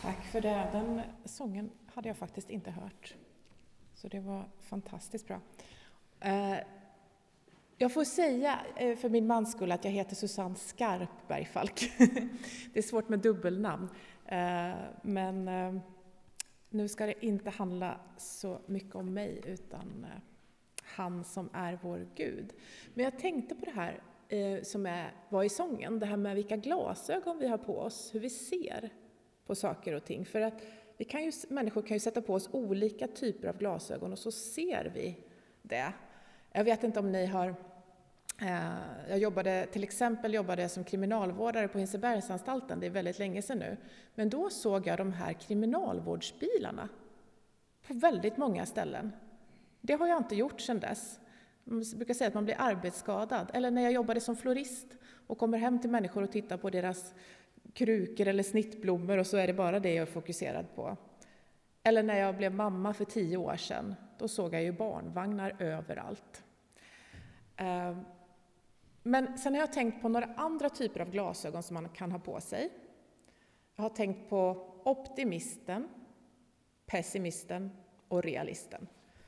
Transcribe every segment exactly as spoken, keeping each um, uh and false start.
Tack för det. Den sången hade jag faktiskt inte hört. Så det var fantastiskt bra. Jag får säga för min mans skull att jag heter Susanne Skarp Bergfalk. Det är svårt med dubbelnamn. Men nu ska det inte handla så mycket om mig utan han som är vår Gud. Men jag tänkte på det här som är, var i sången. Det här med vilka glasögon vi har på oss. Hur vi ser på saker och ting. För att vi kan ju, människor kan ju sätta på oss olika typer av glasögon och så ser vi det. Jag vet inte om ni har... Eh, jag jobbade till exempel jobbade som kriminalvårdare på Hinsebergsanstalten. Det är väldigt länge sedan nu. Men då såg jag de här kriminalvårdsbilarna på väldigt många ställen. Det har jag inte gjort sedan dess. Man brukar säga att man blir arbetsskadad. Eller när jag jobbade som florist och kommer hem till människor och tittar på deras krukor eller snittblommor och så är det bara det jag är fokuserad på. Eller när jag blev mamma för tio år sedan, då såg jag ju barnvagnar överallt. Men sen har jag tänkt på några andra typer av glasögon som man kan ha på sig. Jag har tänkt på optimisten, pessimisten och realisten.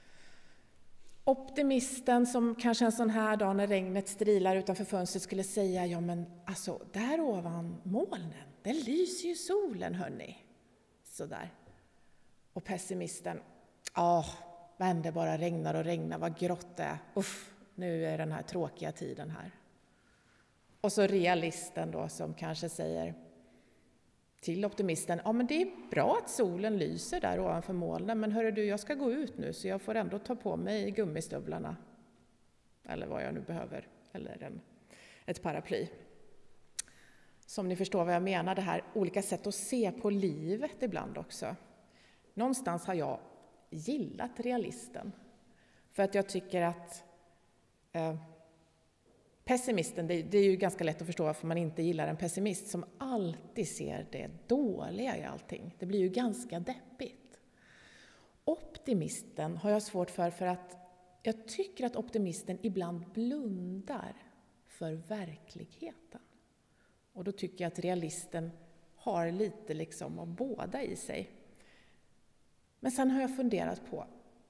Optimisten som kanske en sån här dag när regnet strilar utanför fönstret skulle säga, ja men alltså där ovan molnen, där lyser ju solen hörni. Sådär. Och pessimisten, ja men det bara regnar och regnar, vad grått det är. Uff, nu är den här tråkiga tiden här. Och så realisten då som kanske säger till optimisten, ja men det är bra att solen lyser där ovanför molnen, men hörru du, jag ska gå ut nu så jag får ändå ta på mig gummistövlarna. Eller vad jag nu behöver, eller en, ett paraply. Som ni förstår vad jag menar, det här olika sätt att se på livet ibland också. Någonstans har jag gillat realisten. För att jag tycker att eh, pessimisten, det, det är ju ganska lätt att förstå varför man inte gillar en pessimist som alltid ser det dåliga i allting. Det blir ju ganska deppigt. Optimisten har jag svårt för för att jag tycker att optimisten ibland blundar för verkligheten. Och då tycker jag att realisten har lite liksom av båda i sig. Men sen har jag funderat på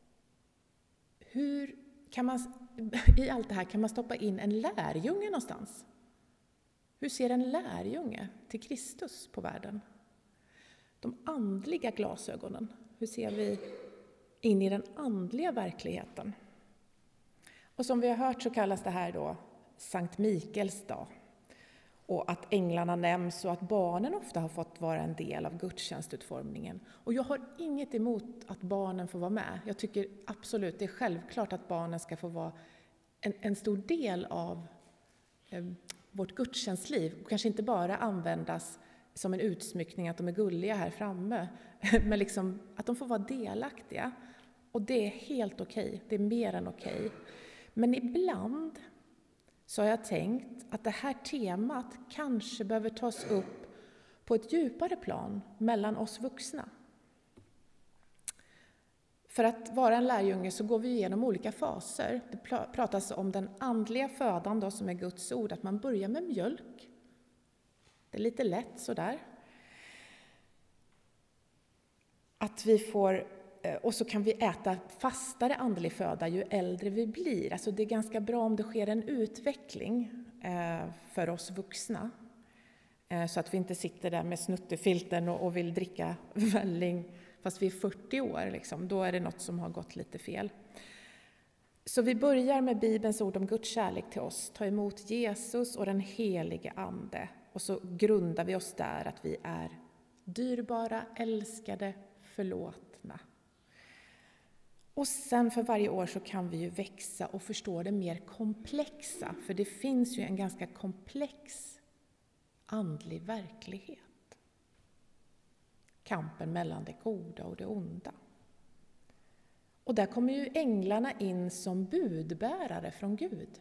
hur kan man i allt det här kan man stoppa in en lärjunge någonstans? Hur ser en lärjunge till Kristus på världen? De andliga glasögonen, hur ser vi in i den andliga verkligheten? Och som vi har hört så kallas det här då Sankt Mikaels dag. Och att änglarna nämns och att barnen ofta har fått vara en del av gudstjänstutformningen. Och jag har inget emot att barnen får vara med. Jag tycker absolut, det är självklart att barnen ska få vara en, en stor del av eh, vårt gudstjänstliv. Och kanske inte bara användas som en utsmyckning att de är gulliga här framme. Men liksom att de får vara delaktiga. Och det är helt okej, det är mer än okej. Men ibland så har jag tänkt att det här temat kanske behöver tas upp på ett djupare plan mellan oss vuxna. För att vara en lärjunge så går vi igenom olika faser. Det pratas om den andliga födan då, som är Guds ord, att man börjar med mjölk. Det är lite lätt sådär. Att vi får... Och så kan vi äta fastare andlig föda ju äldre vi blir. Alltså det är ganska bra om det sker en utveckling för oss vuxna. Så att vi inte sitter där med snuttefilten och vill dricka välling fast vi är fyrtio år. Liksom. Då är det något som har gått lite fel. Så vi börjar med Bibelns ord om Guds kärlek till oss. Ta emot Jesus och den helige ande. Och så grundar vi oss där att vi är dyrbara, älskade, förlåtna. Och sen för varje år så kan vi ju växa och förstå det mer komplexa. För det finns ju en ganska komplex andlig verklighet. Kampen mellan det goda och det onda. Och där kommer ju änglarna in som budbärare från Gud.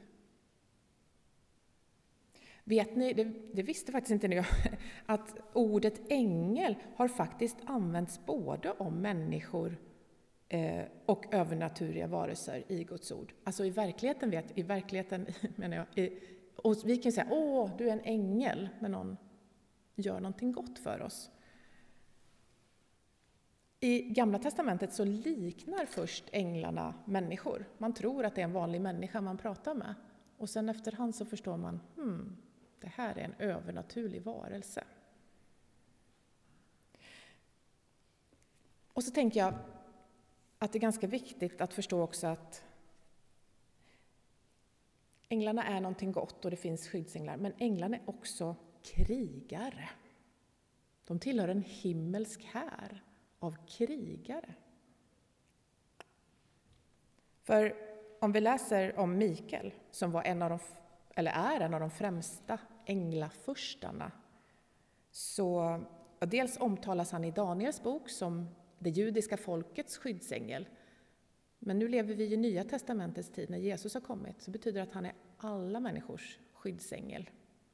Vet ni, det, det visste faktiskt inte ni, att ordet ängel har faktiskt använts både om människor och övernaturliga varelser i Guds ord. Alltså i verkligheten vet i verkligheten menar jag i, och vi kan säga åh du är en ängel när någon gör någonting gott för oss. I Gamla testamentet så liknar först änglarna människor. Man tror att det är en vanlig människa man pratar med. Och sen efterhand så förstår man, hmm, det här är en övernaturlig varelse. Och så tänker jag att det är ganska viktigt att förstå också att änglarna är någonting gott och det finns skyddsänglar, men änglarna är också krigare. De tillhör en himmelsk här av krigare. För om vi läser om Mikael, som var en av de, eller är en av de främsta änglafurstarna, så dels omtalas han i Daniels bok som det judiska folkets skyddsängel. Men nu lever vi i Nya testamentets tid när Jesus har kommit, så betyder det att han är alla människors skyddsängel.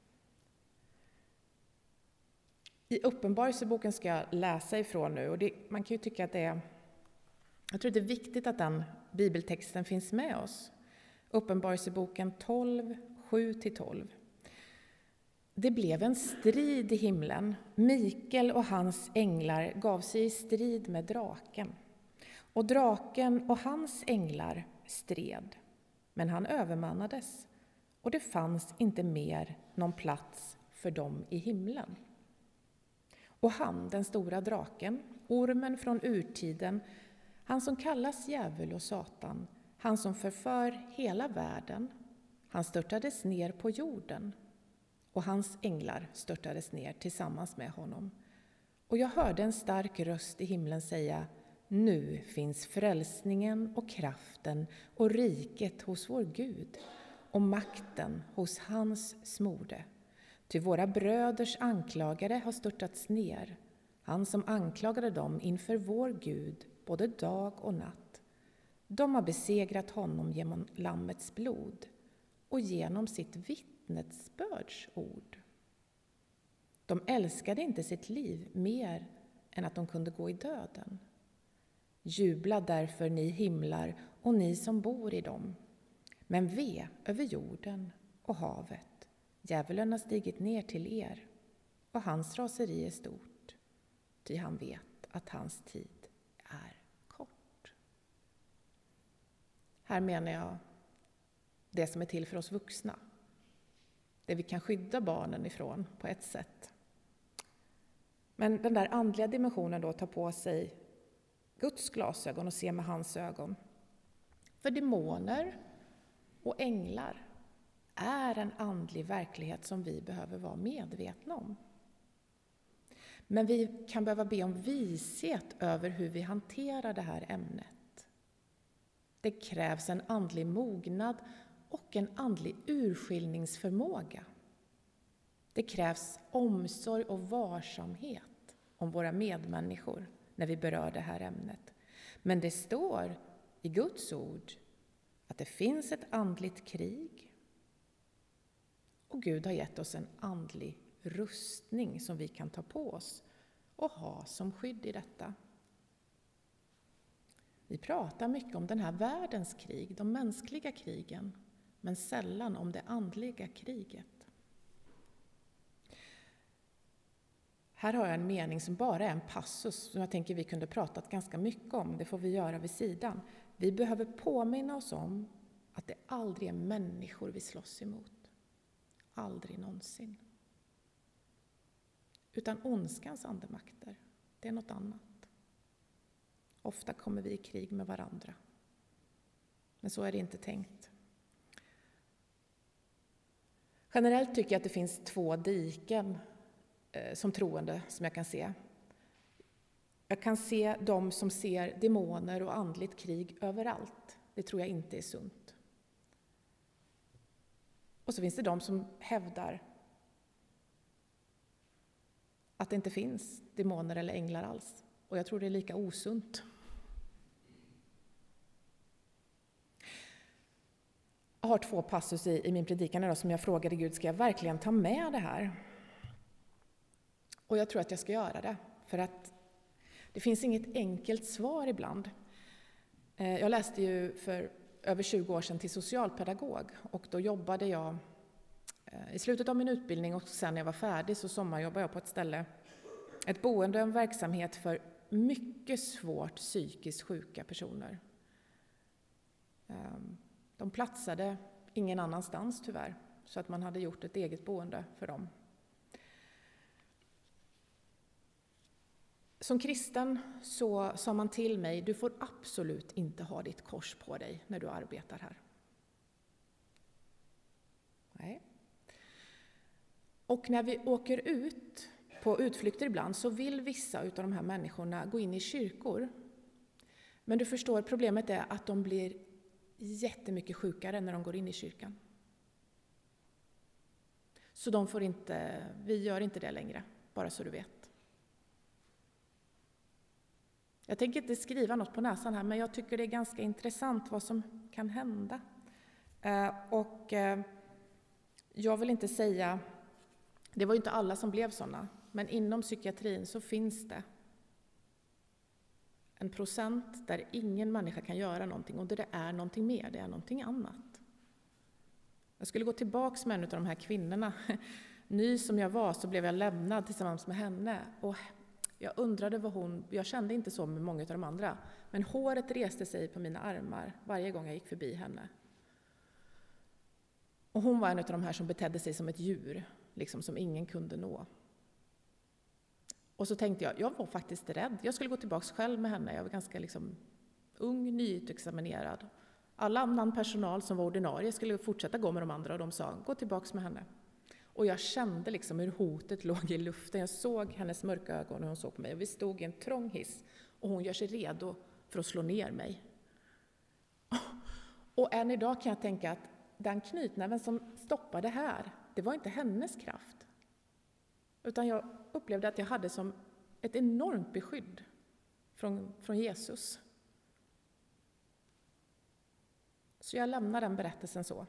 I Uppenbarelseboken ska jag läsa ifrån nu, och det, man kan ju tycka att det är, jag tror det är viktigt att den bibeltexten finns med oss. Uppenbarelseboken tolv, sju till tolv. Det blev en strid i himlen. Mikael och hans änglar gav sig i strid med draken. Och draken och hans änglar stred, men han övermannades, och det fanns inte mer någon plats för dem i himlen. Och han, den stora draken, ormen från urtiden, han som kallas djävul och Satan, han som förför hela världen, han störtades ner på jorden, och hans änglar störtades ner tillsammans med honom. Och jag hörde en stark röst i himlen säga: nu finns frälsningen och kraften och riket hos vår Gud och makten hos hans smorde. Ty våra bröders anklagare har störtats ner, han som anklagade dem inför vår Gud både dag och natt. De har besegrat honom genom lammets blod och genom sitt vittnesbördsord. De älskade inte sitt liv mer än att de kunde gå i döden. Jubla därför, ni himlar och ni som bor i dem. Men ve över jorden och havet. Djävulen har stigit ner till er, och hans raseri är stort, ty han vet att hans tid är kort. Här menar jag det som är till för oss vuxna. Det vi kan skydda barnen ifrån på ett sätt. Men den där andliga dimensionen då tar på sig Guds glasögon och ser med hans ögon. För demoner och änglar är en andlig verklighet som vi behöver vara medvetna om. Men vi kan behöva be om vishet över hur vi hanterar det här ämnet. Det krävs en andlig mognad och en andlig urskiljningsförmåga. Det krävs omsorg och varsamhet om våra medmänniskor när vi berör det här ämnet. Men det står i Guds ord att det finns ett andligt krig. Och Gud har gett oss en andlig rustning som vi kan ta på oss och ha som skydd i detta. Vi pratar mycket om den här världens krig, de mänskliga krigen, men sällan om det andliga kriget. Här har jag en mening som bara är en passus som jag tänker vi kunde pratat ganska mycket om. Det får vi göra vid sidan. Vi behöver påminna oss om att det aldrig är människor vi slåss emot. Aldrig någonsin. Utan ondskans andemakter, det är något annat. Ofta kommer vi i krig med varandra. Men så är det inte tänkt. Generellt tycker jag att det finns två diken eh, som troende som jag kan se. Jag kan se de som ser demoner och andligt krig överallt. Det tror jag inte är sunt. Och så finns det de som hävdar att det inte finns demoner eller änglar alls. Och jag tror det är lika osunt. Jag har två passus i, i min predikan idag som jag frågade Gud, ska jag verkligen ta med det här? Och jag tror att jag ska göra det. För att det finns inget enkelt svar ibland. Jag läste ju för över tjugo år sedan till socialpedagog, och då jobbade jag i slutet av min utbildning, och sen när jag var färdig så sommarjobbade jag på ett ställe, ett boende och en verksamhet för mycket svårt psykiskt sjuka personer. De platsade ingen annanstans tyvärr, så att man hade gjort ett eget boende för dem. Som kristen så sa man till mig, du får absolut inte ha ditt kors på dig när du arbetar här. Nej. Och när vi åker ut på utflykter ibland så vill vissa av de här människorna gå in i kyrkor. Men du förstår, problemet är att de blir jättemycket sjukare när de går in i kyrkan. Så de får inte, vi gör inte det längre, bara så du vet. Jag tänker inte skriva något på näsan här, men jag tycker det är ganska intressant vad som kan hända. Eh, och eh, jag vill inte säga, det var ju inte alla som blev sådana, men inom psykiatrin så finns det en procent där ingen människa kan göra någonting, och där det är någonting mer, det är någonting annat. Jag skulle gå tillbaks med en av de här kvinnorna. Ny som jag var så blev jag lämnad tillsammans med henne, och jag undrade vad hon, jag kände inte så med många av de andra, men håret reste sig på mina armar varje gång jag gick förbi henne. Och hon var en av de här som betedde sig som ett djur, liksom som ingen kunde nå. Och så tänkte jag, jag var faktiskt rädd. Jag skulle gå tillbaka själv med henne. Jag var ganska liksom ung, nyutexaminerad. Alla annan personal som var ordinarie skulle fortsätta gå med de andra, och de sa, gå tillbaka med henne. Och jag kände liksom hur hotet låg i luften. Jag såg hennes mörka ögon när hon såg på mig. Och vi stod i en trång hiss, och hon gör sig redo för att slå ner mig. Och än idag kan jag tänka att den knytnäven som stoppade här, det var inte hennes kraft. Utan jag upplevde att jag hade som ett enormt beskydd från, från Jesus. Så jag lämnar den berättelsen så.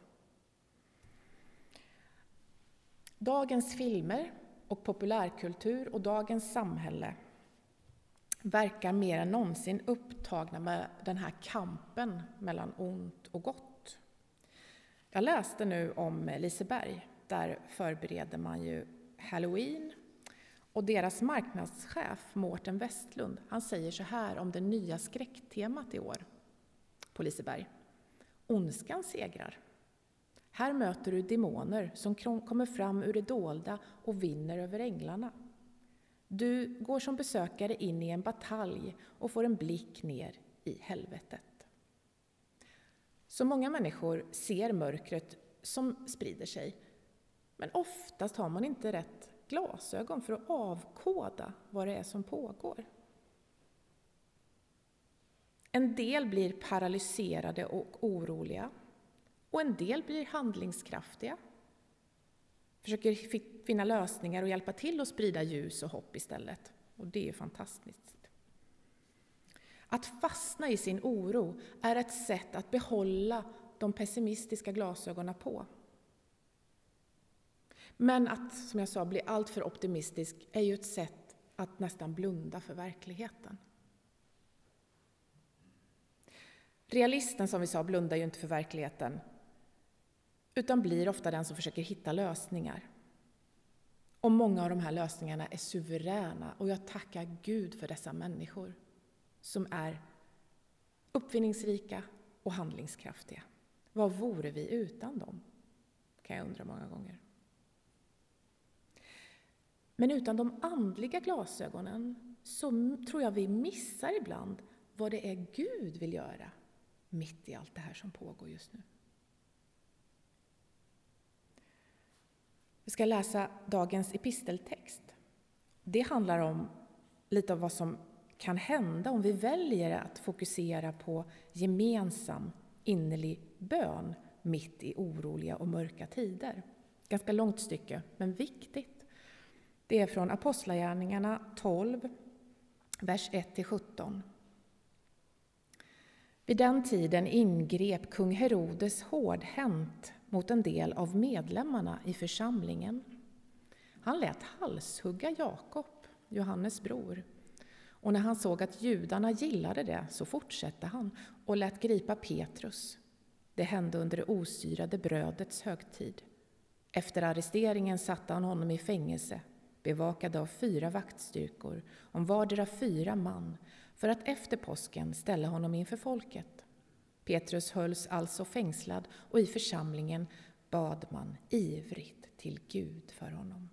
Dagens filmer och populärkultur och dagens samhälle verkar mer än någonsin upptagna med den här kampen mellan ont och gott. Jag läste nu om Liseberg. Där förbereder man ju Halloween. Och deras marknadschef Mårten Westlund, han säger så här om det nya skräcktemat i år på Liseberg. Ondskan segrar. Här möter du demoner som kommer fram ur det dolda och vinner över änglarna. Du går som besökare in i en batalj och får en blick ner i helvetet. Så många människor ser mörkret som sprider sig, men oftast har man inte rätt glasögon för att avkoda vad det är som pågår. En del blir paralyserade och oroliga, och en del blir handlingskraftiga. Försöker finna lösningar och hjälpa till att sprida ljus och hopp istället. Och det är fantastiskt. Att fastna i sin oro är ett sätt att behålla de pessimistiska glasögonen på. Men att, som jag sa, bli allt för optimistisk är ju ett sätt att nästan blunda för verkligheten. Realisten, som vi sa, blundar ju inte för verkligheten, utan blir ofta den som försöker hitta lösningar. Och många av de här lösningarna är suveräna, och jag tackar Gud för dessa människor som är uppfinningsrika och handlingskraftiga. Vad vore vi utan dem? Kan jag undra många gånger. Men utan de andliga glasögonen så tror jag vi missar ibland vad det är Gud vill göra mitt i allt det här som pågår just nu. Jag ska läsa dagens episteltext. Det handlar om lite av vad som kan hända om vi väljer att fokusera på gemensam innerlig bön mitt i oroliga och mörka tider. Ganska långt stycke, men viktigt. Det är från Apostlagärningarna tolv, vers ett till sjutton. Vid den tiden ingrep kung Herodes hårdhänt mot en del av medlemmarna i församlingen. Han lät halshugga Jakob, Johannes bror. Och när han såg att judarna gillade det så fortsatte han och lät gripa Petrus. Det hände under det osyrade brödets högtid. Efter arresteringen satte han honom i fängelse, bevakade av fyra vaktstyrkor, om vardera fyra man, för att efter påsken ställa honom inför folket. Petrus hölls alltså fängslad, och i församlingen bad man ivrigt till Gud för honom.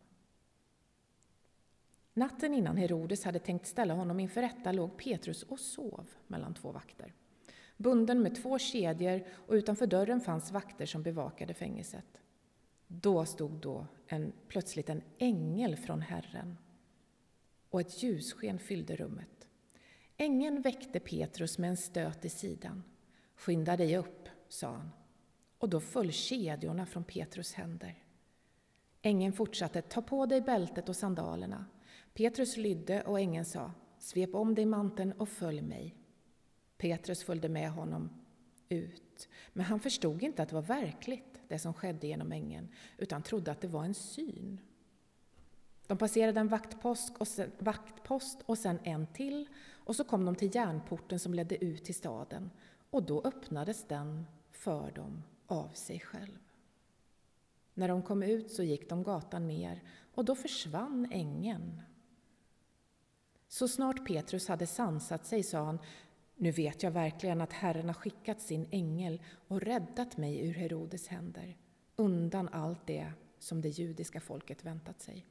Natten innan Herodes hade tänkt ställa honom inför rätta låg Petrus och sov mellan två vakter. Bunden med två kedjor, och utanför dörren fanns vakter som bevakade fängelset. Då stod då en, plötsligt en ängel från Herren, och ett ljussken fyllde rummet. Ängeln väckte Petrus med en stöt i sidan. Skynda dig upp, sa han, och då föll kedjorna från Petrus händer. Ängeln fortsatte, ta på dig bältet och sandalerna. Petrus lydde, och ängeln sa, svep om dig manteln och följ mig. Petrus följde med honom ut, men han förstod inte att det var verkligt, det som skedde genom ängeln, utan trodde att det var en syn. De passerade en vaktpost och sen, vaktpost och sen en till, och så kom de till järnporten som ledde ut till staden, och då öppnades den för dem av sig själv. När de kom ut så gick de gatan ner, och då försvann ängeln. Så snart Petrus hade sansat sig sa han, nu vet jag verkligen att Herren har skickat sin ängel och räddat mig ur Herodes händer, undan allt det som det judiska folket väntat sig.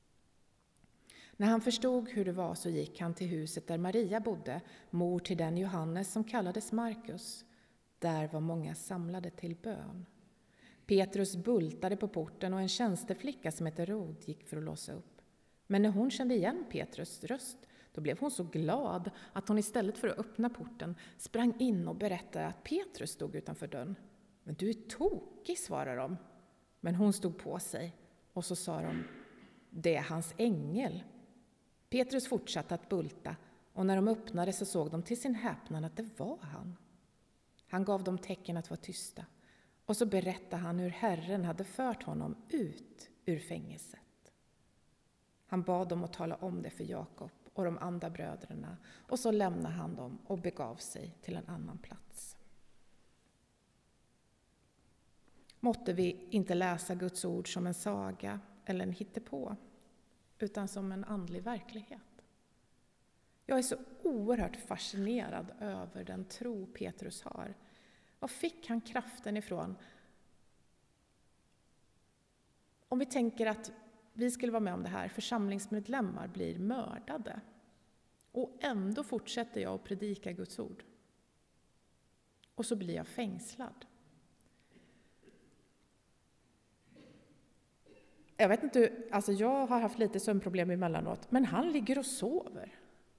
När han förstod hur det var så gick han till huset där Maria bodde, mor till den Johannes som kallades Markus. Där var många samlade till bön. Petrus bultade på porten, och en tjänsteflicka som heter Rod gick för att låsa upp. Men när hon kände igen Petrus röst, då blev hon så glad att hon istället för att öppna porten sprang in och berättade att Petrus stod utanför dörren. Men du är tokig, svarade de. Men hon stod på sig, och så sa de, det är hans ängel. Petrus fortsatte att bulta, och när de öppnade så såg de till sin häpnad att det var han. Han gav dem tecken att vara tysta, och så berättade han hur Herren hade fört honom ut ur fängelset. Han bad dem att tala om det för Jakob och de andra bröderna, och så lämnade han dem och begav sig till en annan plats. Måtte vi inte läsa Guds ord som en saga eller en hittepå, utan som en andlig verklighet. Jag är så oerhört fascinerad över den tro Petrus har. Var fick han kraften ifrån? Om vi tänker att vi skulle vara med om det här, församlingsmedlemmar blir mördade, och ändå fortsätter jag att predika Guds ord. Och så blir jag fängslad. Jag vet inte, alltså jag har haft lite sömnproblem emellanåt, men han ligger och sover.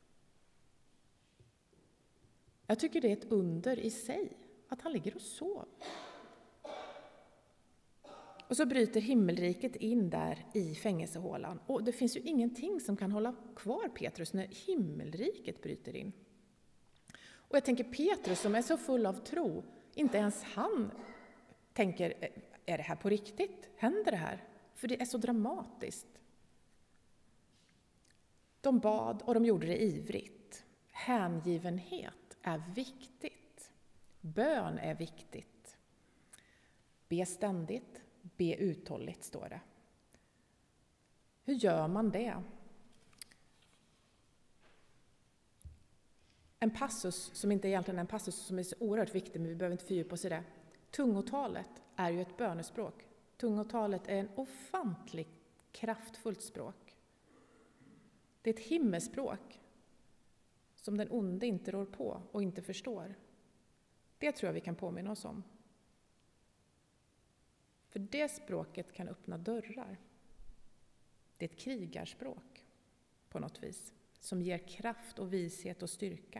Jag tycker det är ett under i sig, att han ligger och sover. Och så bryter himmelriket in där i fängelsehålan. Och det finns ju ingenting som kan hålla kvar Petrus när himmelriket bryter in. Och jag tänker Petrus som är så full av tro, inte ens han tänker, är det här på riktigt? Händer det här? För det är så dramatiskt. De bad och de gjorde det ivrigt. Hängivenhet är viktigt. Bön är viktigt. Be ständigt. Be uthålligt, står det. Hur gör man det? En passus som inte egentligen är en passus som är så oerhört viktig, men vi behöver inte fördjupa oss i det. Tungotalet är ju ett bönespråk. Tungotalet är en ofantligt kraftfullt språk. Det är ett himmelspråk som den onde inte rår på och inte förstår. Det tror jag vi kan påminna oss om. För det språket kan öppna dörrar. Det är ett krigarspråk på något vis, som ger kraft och vishet och styrka.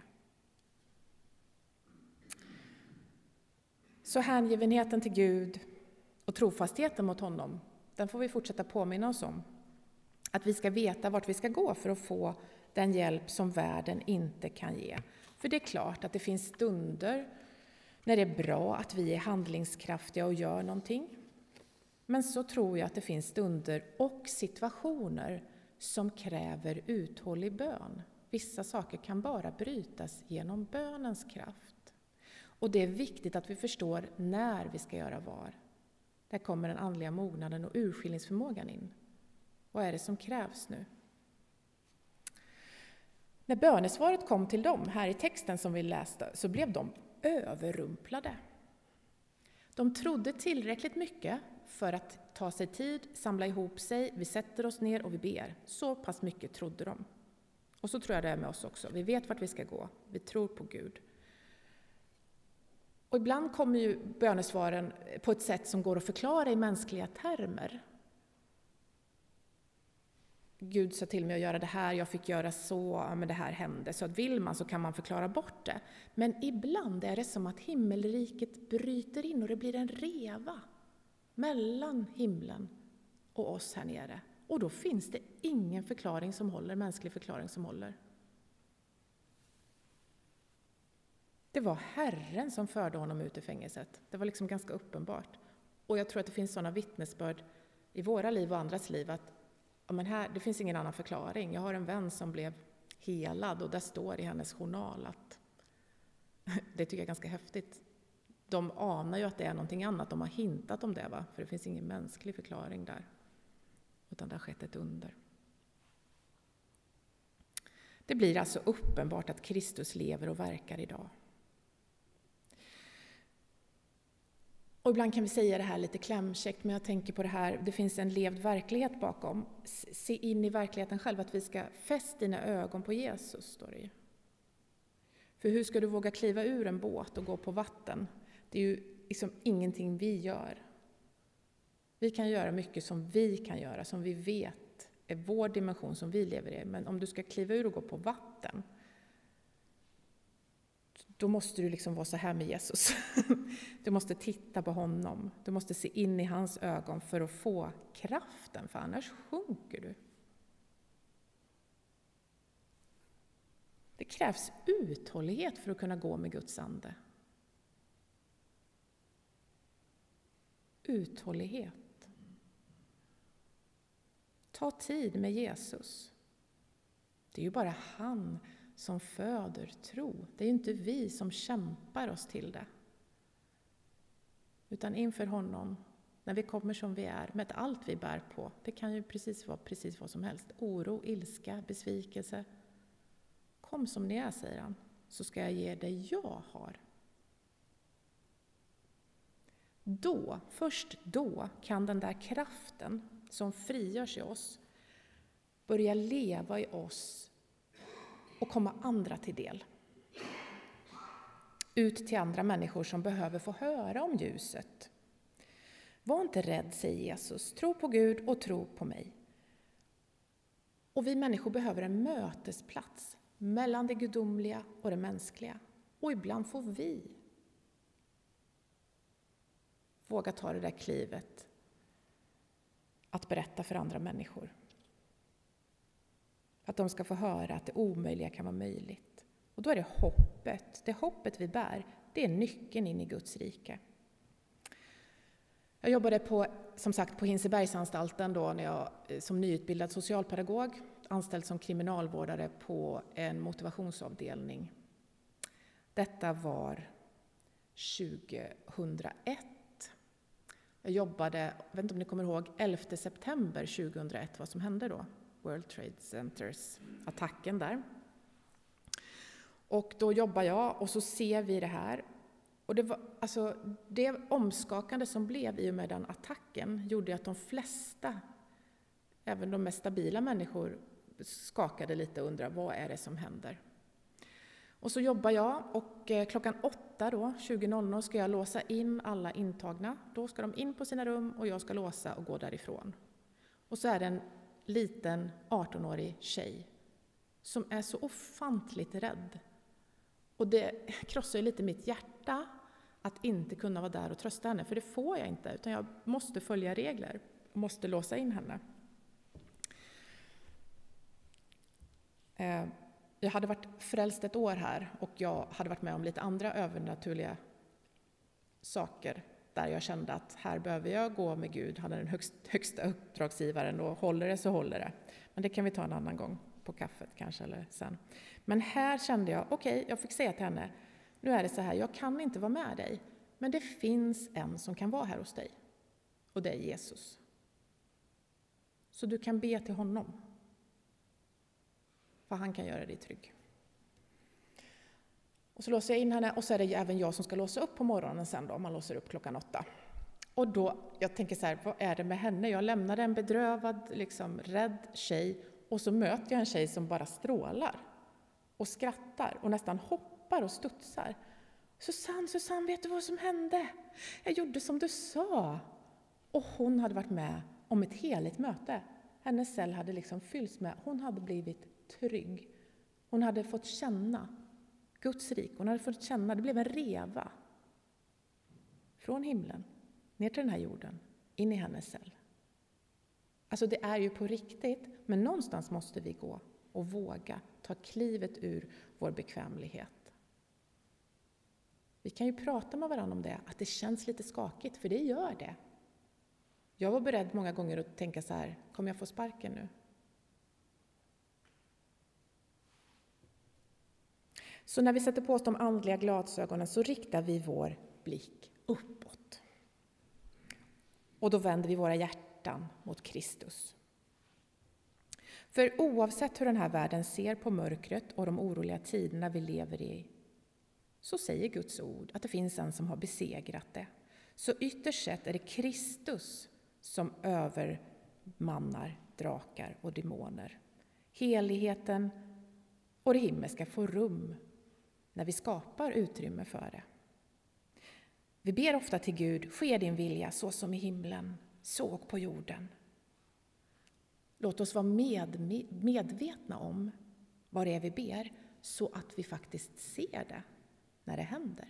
Så hängivenheten till Gud och trofastheten mot honom, den får vi fortsätta påminna oss om. Att vi ska veta vart vi ska gå för att få den hjälp som världen inte kan ge. För det är klart att det finns stunder när det är bra att vi är handlingskraftiga och gör någonting. Men så tror jag att det finns stunder och situationer som kräver uthållig bön. Vissa saker kan bara brytas genom bönens kraft. Och det är viktigt att vi förstår när vi ska göra var. Där kommer den andliga mognaden och urskiljningsförmågan in. Vad är det som krävs nu? När bönesvaret kom till dem här i texten som vi läste så blev de överrumplade. De trodde tillräckligt mycket för att ta sig tid, samla ihop sig, vi sätter oss ner och vi ber. Så pass mycket trodde de. Och så tror jag det är med oss också. Vi vet vart vi ska gå, vi tror på Gud. Och ibland kommer ju bönesvaren på ett sätt som går att förklara i mänskliga termer. Gud sa till mig att göra det här, jag fick göra så, men det här hände. Så att vill man så kan man förklara bort det. Men ibland är det som att himmelriket bryter in och det blir en reva mellan himlen och oss här nere. Och då finns det ingen förklaring som håller, mänsklig förklaring som håller. Det var Herren som förde honom ut ur fängelset. Det var liksom ganska uppenbart. Och jag tror att det finns sådana vittnesbörd i våra liv och andras liv att ja, men här, det finns ingen annan förklaring. Jag har en vän som blev helad och där står i hennes journal att det tycker jag är ganska häftigt. De anar ju att det är någonting annat. De har hintat om det, va? För det finns ingen mänsklig förklaring där. Utan det har skett ett under. Det blir alltså uppenbart att Kristus lever och verkar idag. Och ibland kan vi säga det här lite klämkäckt, men jag tänker på det här, det finns en levd verklighet bakom. Se in i verkligheten själv, att vi ska fästa dina ögon på Jesus, står det ju. För hur ska du våga kliva ur en båt och gå på vatten? Det är ju liksom ingenting vi gör. Vi kan göra mycket som vi kan göra, som vi vet är vår dimension som vi lever i. Men om du ska kliva ur och gå på vatten, då måste du liksom vara så här med Jesus. Du måste titta på honom. Du måste se in i hans ögon för att få kraften, för annars sjunker du. Det krävs uthållighet för att kunna gå med Guds ande. Uthållighet. Ta tid med Jesus. Det är ju bara han som föder tro. Det är ju inte vi som kämpar oss till det. Utan inför honom, när vi kommer som vi är, med allt vi bär på. Det kan ju precis vara precis vad som helst. Oro, ilska, besvikelse. Kom som ni är, säger han, så ska jag ge dig jag har. Då, först då kan den där kraften som frigörs i oss börja leva i oss och komma andra till del. Ut till andra människor som behöver få höra om ljuset. Var inte rädd, säger Jesus. Tro på Gud och tro på mig. Och vi människor behöver en mötesplats mellan det gudomliga och det mänskliga. Och ibland får vi våga ta det där klivet att berätta för andra människor. Att de ska få höra att det omöjliga kan vara möjligt. Och då är det hoppet. Det hoppet vi bär, det är nyckeln in i Guds rike. Jag jobbade på, som sagt, på Hinsebergsanstalten då när jag som nyutbildad socialpedagog anställd som kriminalvårdare på en motivationsavdelning. Detta var tjugohundraett. Jag jobbade, jag vet inte om ni kommer ihåg, elfte september tjugohundraett, vad som hände då. World Trade Centers attacken där. Och då jobbar jag och så ser vi det här. Och det var alltså det omskakande som blev i och med den attacken gjorde att de flesta, även de mest stabila människor, skakade lite och undrade vad är det som händer. Och så jobbar jag och klockan åtta då, tjugo ska jag låsa in alla intagna. Då ska de in på sina rum och jag ska låsa och gå därifrån. Och så är det en liten artonårig tjej som är så ofantligt rädd. Och det krossar ju lite mitt hjärta att inte kunna vara där och trösta henne. För det får jag inte, utan jag måste följa regler och måste låsa in henne. Jag hade varit frälst ett år här och jag hade varit med om lite andra övernaturliga saker där jag kände att här behöver jag gå med Gud. Han är den högst, högsta uppdragsgivaren och håller det så håller det. Men det kan vi ta en annan gång på kaffet kanske eller sen. Men här kände jag, okej, okay, jag fick säga till henne, nu är det så här, jag kan inte vara med dig. Men det finns en som kan vara här hos dig. Och det är Jesus. Så du kan be till honom. För han kan göra dig trygg. Och så låser jag in henne och så är det även jag som ska låsa upp på morgonen sen då. Man låser upp klockan åtta. Och då, jag tänker så här, vad är det med henne? Jag lämnade en bedrövad, liksom rädd tjej. Och så möter jag en tjej som bara strålar. Och skrattar och nästan hoppar och studsar. Susanne, Susanne, vet du vad som hände? Jag gjorde som du sa. Och hon hade varit med om ett heligt möte. Hennes cell hade liksom fyllts med, hon hade blivit trygg. Hon hade fått känna Guds rik. Hon hade fått känna, det blev en reva. Från himlen, ner till den här jorden, in i hennes cell. Alltså det är ju på riktigt, men någonstans måste vi gå och våga ta klivet ur vår bekvämlighet. Vi kan ju prata med varandra om det, att det känns lite skakigt, för det gör det. Jag var beredd många gånger att tänka så här, kommer jag få sparken nu? Så när vi sätter på oss de andliga glasögonen så riktar vi vår blick uppåt. Och då vänder vi våra hjärtan mot Kristus. För oavsett hur den här världen ser på mörkret och de oroliga tiderna vi lever i, så säger Guds ord att det finns en som har besegrat det. Så ytterst sett är det Kristus som övermannar drakar och demoner. Heligheten och det himmelska får rum när vi skapar utrymme för det. Vi ber ofta till Gud, ske din vilja så som i himlen, så på jorden. Låt oss vara med, medvetna om vad det är vi ber, så att vi faktiskt ser det när det händer.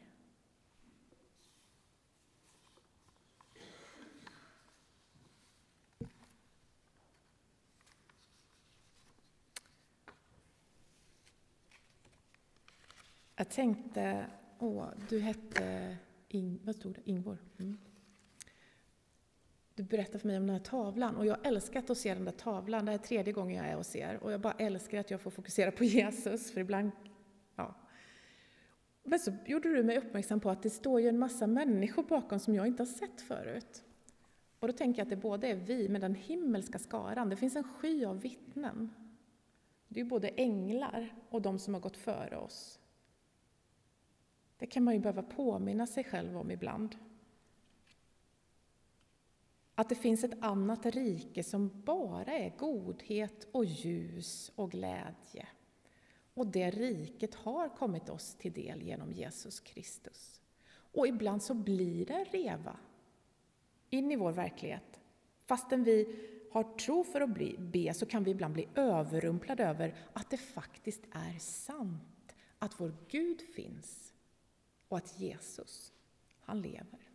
Jag tänkte, åh, du hette, In, vad stod det? Ingvor. Mm. Du berättade för mig om den här tavlan och jag älskar att se den där tavlan. Det är tredje gången jag är och ser och jag bara älskar att jag får fokusera på Jesus, för ibland, ja. Men så gjorde du mig uppmärksam på att det står ju en massa människor bakom som jag inte har sett förut. Och då tänker jag att det både är vi med den himmelska skaran. Det finns en sky av vittnen. Det är ju både änglar och de som har gått före oss. Det kan man ju behöva påminna sig själv om ibland. Att det finns ett annat rike som bara är godhet och ljus och glädje. Och det riket har kommit oss till del genom Jesus Kristus. Och ibland så blir det en reva in i vår verklighet. Fastän vi har tro för att bli, be så kan vi ibland bli överrumplade över att det faktiskt är sant. Att vår Gud finns och att Jesus, han lever.